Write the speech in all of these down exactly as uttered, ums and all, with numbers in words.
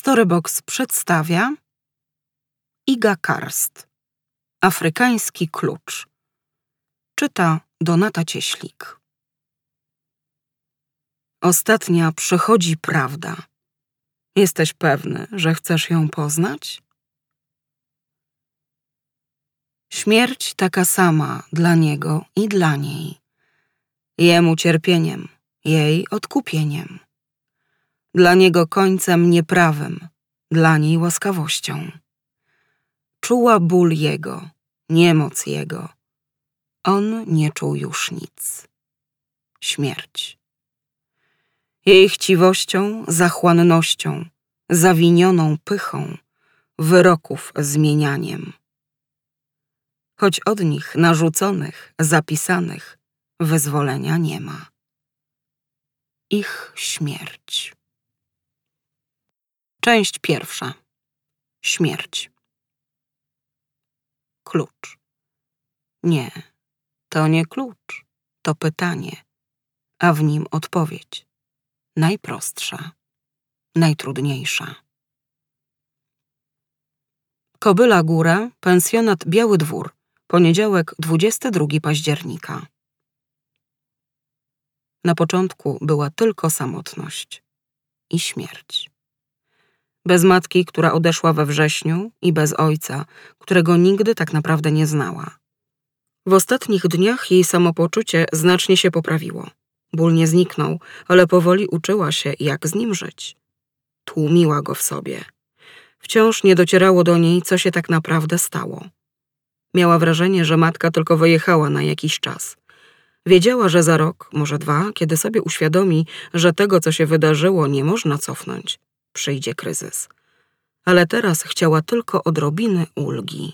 Storybox przedstawia Iga Karst. Afrykański klucz. Czyta Donata Cieślik. Ostatnia przychodzi prawda. Jesteś pewny, że chcesz ją poznać? Śmierć taka sama dla niego i dla niej. Jemu cierpieniem, jej odkupieniem. Dla niego końcem nieprawym, dla niej łaskawością. Czuła ból jego, niemoc jego. On nie czuł już nic. Śmierć. Jej chciwością, zachłannością, zawinioną pychą, wyroków zmienianiem. Choć od nich narzuconych, zapisanych, wyzwolenia nie ma. Ich śmierć. Część pierwsza. Śmierć. Klucz. Nie, to nie klucz, to pytanie, a w nim odpowiedź. Najprostsza, najtrudniejsza. Kobyla Góra, pensjonat Biały Dwór, poniedziałek dwudziestego drugiego października. Na początku była tylko samotność i śmierć. Bez matki, która odeszła we wrześniu, i bez ojca, którego nigdy tak naprawdę nie znała. W ostatnich dniach jej samopoczucie znacznie się poprawiło. Ból nie zniknął, ale powoli uczyła się, jak z nim żyć. Tłumiła go w sobie. Wciąż nie docierało do niej, co się tak naprawdę stało. Miała wrażenie, że matka tylko wyjechała na jakiś czas. Wiedziała, że za rok, może dwa, kiedy sobie uświadomi, że tego, co się wydarzyło, nie można cofnąć, przyjdzie kryzys. Ale teraz chciała tylko odrobiny ulgi.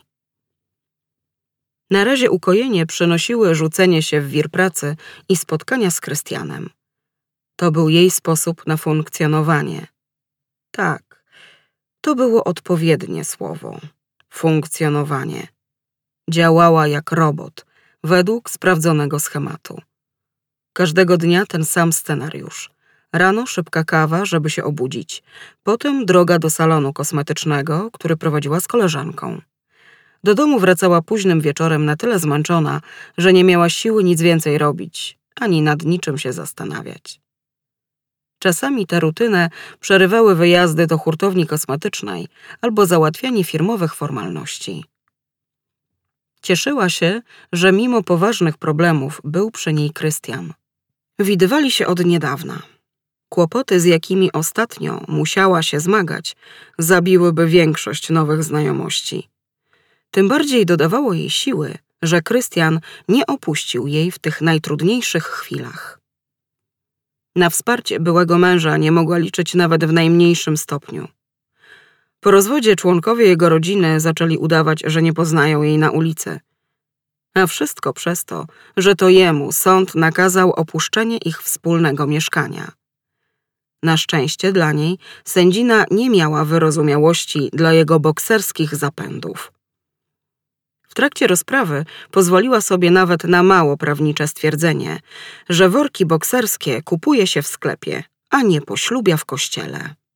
Na razie ukojenie przynosiły rzucenie się w wir pracy i spotkania z Krystianem. To był jej sposób na funkcjonowanie. Tak, to było odpowiednie słowo. Funkcjonowanie. Działała jak robot, według sprawdzonego schematu. Każdego dnia ten sam scenariusz. Rano szybka kawa, żeby się obudzić. Potem droga do salonu kosmetycznego, który prowadziła z koleżanką. Do domu wracała późnym wieczorem na tyle zmęczona, że nie miała siły nic więcej robić, ani nad niczym się zastanawiać. Czasami tę rutynę przerywały wyjazdy do hurtowni kosmetycznej albo załatwianie firmowych formalności. Cieszyła się, że mimo poważnych problemów był przy niej Krystian. Widywali się od niedawna. Kłopoty, z jakimi ostatnio musiała się zmagać, zabiłyby większość nowych znajomości. Tym bardziej dodawało jej siły, że Krystian nie opuścił jej w tych najtrudniejszych chwilach. Na wsparcie byłego męża nie mogła liczyć nawet w najmniejszym stopniu. Po rozwodzie członkowie jego rodziny zaczęli udawać, że nie poznają jej na ulicy. A wszystko przez to, że to jemu sąd nakazał opuszczenie ich wspólnego mieszkania. Na szczęście dla niej sędzina nie miała wyrozumiałości dla jego bokserskich zapędów. W trakcie rozprawy pozwoliła sobie nawet na mało prawnicze stwierdzenie, że worki bokserskie kupuje się w sklepie, a nie poślubia w kościele.